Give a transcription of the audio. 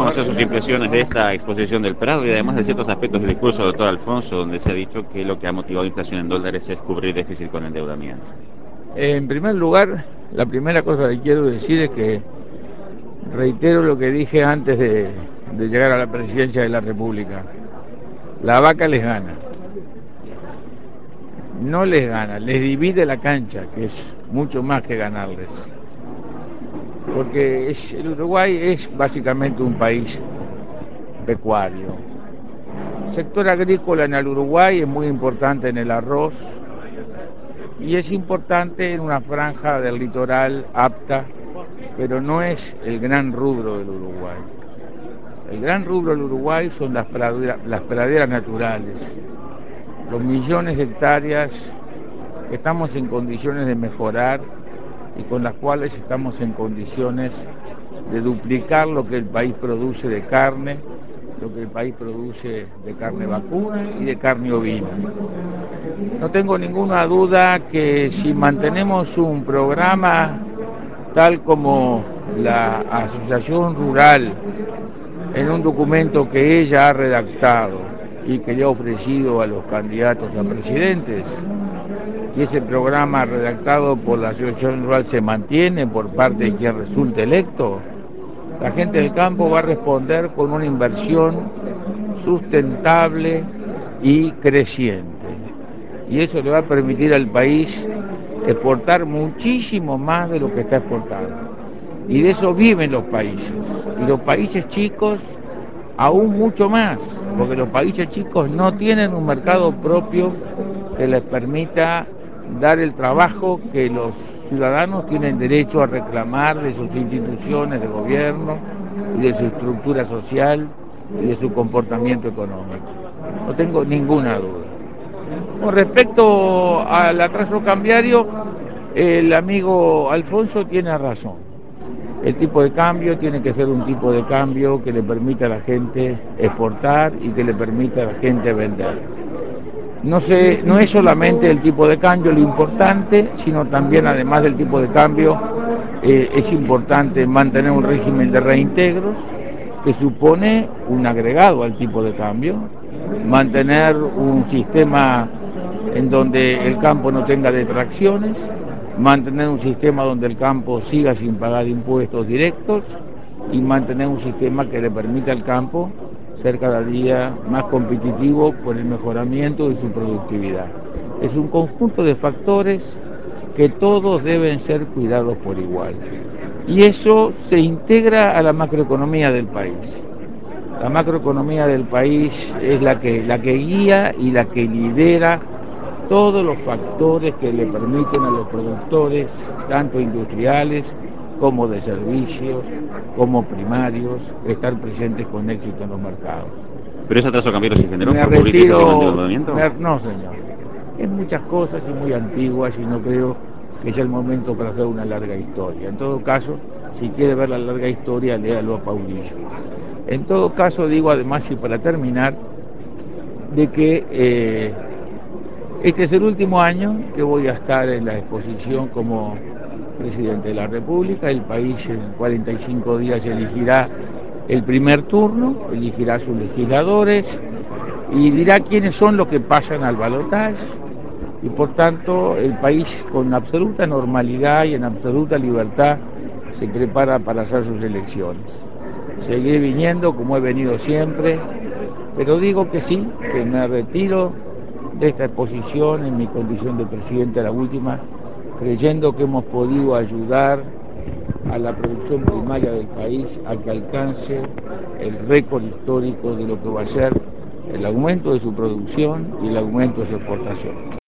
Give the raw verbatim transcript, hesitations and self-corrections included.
conocer sus impresiones de esta exposición del Prado y además de ciertos aspectos del discurso del doctor Alfonso, donde se ha dicho que lo que ha motivado la inflación en dólares es cubrir déficit con endeudamiento. En primer lugar, la primera cosa que quiero decir es que reitero lo que dije antes de, de llegar a la presidencia de la República. La vaca les gana. No les gana, les divide la cancha, que es mucho más que ganarles. Porque es, el Uruguay es básicamente un país pecuario. El sector agrícola en el Uruguay es muy importante en el arroz y es importante en una franja del litoral apta, pero no es el gran rubro del Uruguay. El gran rubro del Uruguay son las praderas, las praderas naturales, los millones de hectáreas que estamos en condiciones de mejorar y con las cuales estamos en condiciones de duplicar lo que el país produce de carne, lo que el país produce de carne vacuna y de carne ovina. No tengo ninguna duda que si mantenemos un programa tal como la Asociación Rural, en un documento que ella ha redactado y que le ha ofrecido a los candidatos a presidentes, y ese programa redactado por la Asociación Rural se mantiene por parte de quien resulte electo, la gente del campo va a responder con una inversión sustentable y creciente. Y eso le va a permitir al país exportar muchísimo más de lo que está exportando. Y de eso viven los países. Y los países chicos aún mucho más, porque los países chicos no tienen un mercado propio que les permita dar el trabajo que los ciudadanos tienen derecho a reclamar de sus instituciones de gobierno y de su estructura social y de su comportamiento económico. No tengo ninguna duda. Con respecto al atraso cambiario, el amigo Alfonso tiene razón. El tipo de cambio tiene que ser un tipo de cambio que le permita a la gente exportar y que le permita a la gente vender. No, sé, no es solamente el tipo de cambio lo importante, sino también, además del tipo de cambio, eh, es importante mantener un régimen de reintegros que supone un agregado al tipo de cambio, mantener un sistema en donde el campo no tenga detracciones, mantener un sistema donde el campo siga sin pagar impuestos directos y mantener un sistema que le permita al campo ser cada día más competitivo por el mejoramiento de su productividad. Es un conjunto de factores que todos deben ser cuidados por igual. Y eso se integra a la macroeconomía del país. La macroeconomía del país es la que, la que guía y la que lidera todos los factores que le permiten a los productores, tanto industriales como de servicios, como primarios, estar presentes con éxito en los mercados. ¿Pero ese atraso cambiario se generó Me por cubrir déficit con retiro, endeudamiento? me, no señor, es muchas cosas y muy antiguas y no creo que sea el momento para hacer una larga historia. En todo caso, si quiere ver la larga historia, léalo a Paulillo. En todo caso, digo además y para terminar, de que eh, este es el último año que voy a estar en la exposición como presidente de la República. El país en cuarenta y cinco días elegirá el primer turno, elegirá sus legisladores y dirá quiénes son los que pasan al balotaje. Y por tanto el país con absoluta normalidad y en absoluta libertad se prepara para hacer sus elecciones. Seguiré viniendo como he venido siempre, pero digo que sí, que me retiro de esta exposición en mi condición de presidente de la última, creyendo que hemos podido ayudar a la producción primaria del país a que alcance el récord histórico de lo que va a ser el aumento de su producción y el aumento de su exportación.